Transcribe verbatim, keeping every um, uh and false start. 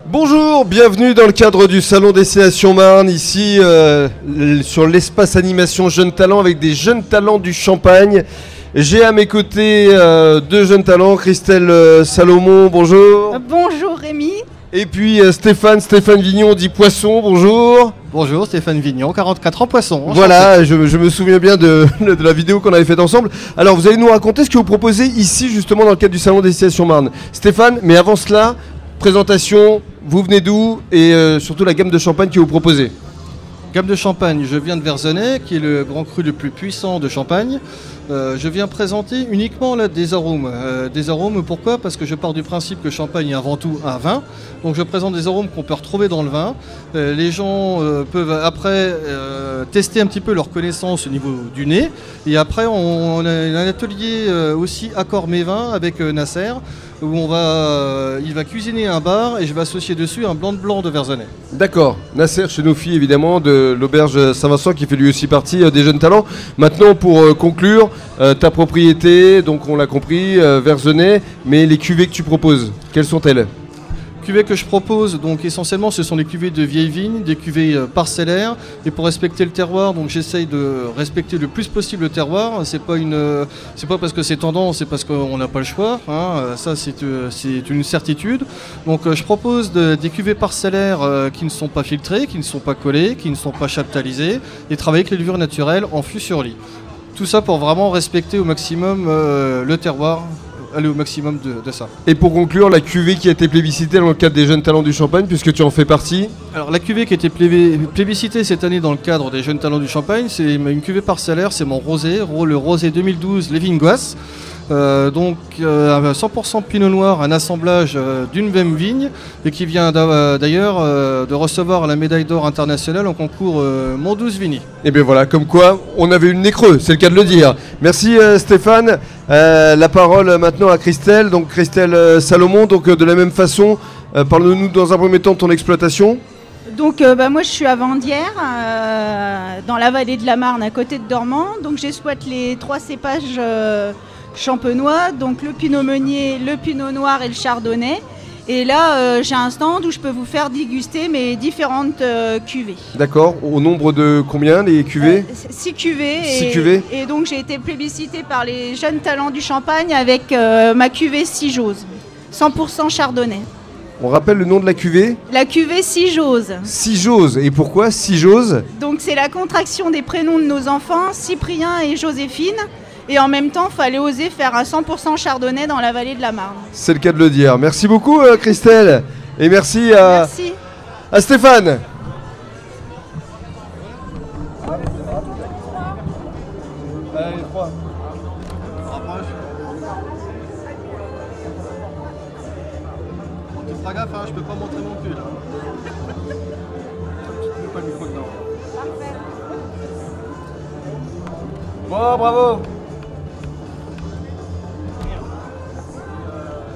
Bonjour, bienvenue dans le cadre du Salon Destination Marne, ici euh, sur l'espace animation Jeunes Talents avec des jeunes talents du Champagne. J'ai à mes côtés euh, deux jeunes talents, Christelle euh, Salomon, bonjour. Euh, bonjour Rémi. Et puis euh, Stéphane, Stéphane Vignon dit Poisson, bonjour. Bonjour, Stéphane Vignon, quarante-quatre ans, Poisson. Voilà, je, je me souviens bien de, de la vidéo qu'on avait faite ensemble. Alors vous allez nous raconter ce que vous proposez ici justement dans le cadre du Salon Destination Marne. Stéphane, mais avant cela, présentation, vous venez d'où et euh, surtout la gamme de champagne que vous proposez. Gamme de champagne, je viens de Verzenay, qui est le grand cru le plus puissant de Champagne. Euh, je viens présenter uniquement là, des arômes. Euh, des arômes, pourquoi ? Parce que je pars du principe que Champagne est avant tout un vin. Donc je présente des arômes qu'on peut retrouver dans le vin. Euh, les gens euh, peuvent après euh, tester un petit peu leur connaissance au niveau du nez. Et après, on, on a un atelier euh, aussi accord mes vins avec euh, Nasser, où on va, euh, il va cuisiner un bar et je vais associer dessus un blanc de blanc de Verzenay. D'accord, Nasser Chenouffi évidemment de l'auberge Saint-Vincent qui fait lui aussi partie euh, des jeunes talents. Maintenant pour euh, conclure, euh, ta propriété, donc on l'a compris, euh, Verzenay, mais les cuvées que tu proposes, quelles sont-elles ? Cuvées que je propose, donc essentiellement ce sont des cuvées de vieilles vignes, des cuvées euh, parcellaires, et pour respecter le terroir, donc j'essaye de respecter le plus possible le terroir. C'est pas une, euh, c'est pas parce que c'est tendance, c'est parce qu'on n'a pas le choix. Hein, euh, ça c'est, euh, c'est une certitude. Donc euh, je propose de, des cuvées parcellaires euh, qui ne sont pas filtrées, qui ne sont pas collées, qui ne sont pas chaptalisées, et travailler avec les levures naturelles en fût sur lit. Tout ça pour vraiment respecter au maximum euh, le terroir. Aller au maximum de, de ça. Et pour conclure, la cuvée qui a été plébiscitée dans le cadre des jeunes talents du Champagne, puisque tu en fais partie. Alors la cuvée qui a été plébé, plébiscitée cette année dans le cadre des jeunes talents du Champagne, c'est une cuvée parcellaire, c'est mon rosé, le rosé deux mille douze Les Vignes-Goisses. Euh, donc euh, cent pour cent Pinot Noir, un assemblage euh, d'une même vigne et qui vient d'a- d'ailleurs euh, de recevoir la médaille d'or internationale en concours euh, Mondouze Vigny. Et bien voilà, comme quoi on avait eu le nez creux, c'est le cas de le dire. Merci euh, Stéphane. Euh, la parole maintenant à Christelle, donc Christelle euh, Salomon, donc euh, de la même façon, euh, parle-nous dans un premier temps de ton exploitation. Donc euh, bah, moi je suis à Vendières, euh, dans la vallée de la Marne, à côté de Dormans. Donc j'exploite les trois cépages euh, champenois, donc le Pinot Meunier, le Pinot Noir et le Chardonnay. Et là euh, j'ai un stand où je peux vous faire déguster mes différentes euh, cuvées. D'accord, au nombre de combien les cuvées ? euh, Six cuvées. Six et, cuvées. Et donc j'ai été plébiscitée par les jeunes talents du Champagne avec euh, ma cuvée Sijose, cent pour cent Chardonnay. On rappelle le nom de la cuvée ? La cuvée Sijose. Sijose. Et pourquoi Sijose ? Donc c'est la contraction des prénoms de nos enfants, Cyprien et Joséphine. Et en même temps, il fallait oser faire un cent pour cent Chardonnay dans la vallée de la Marne. C'est le cas de le dire. Merci beaucoup euh, Christelle. Et merci à, Merci. à Stéphane. Allez, trois. Tu feras gaffe, hein, je peux pas montrer mon cul là. Pas le micro dedans. Bon, bravo.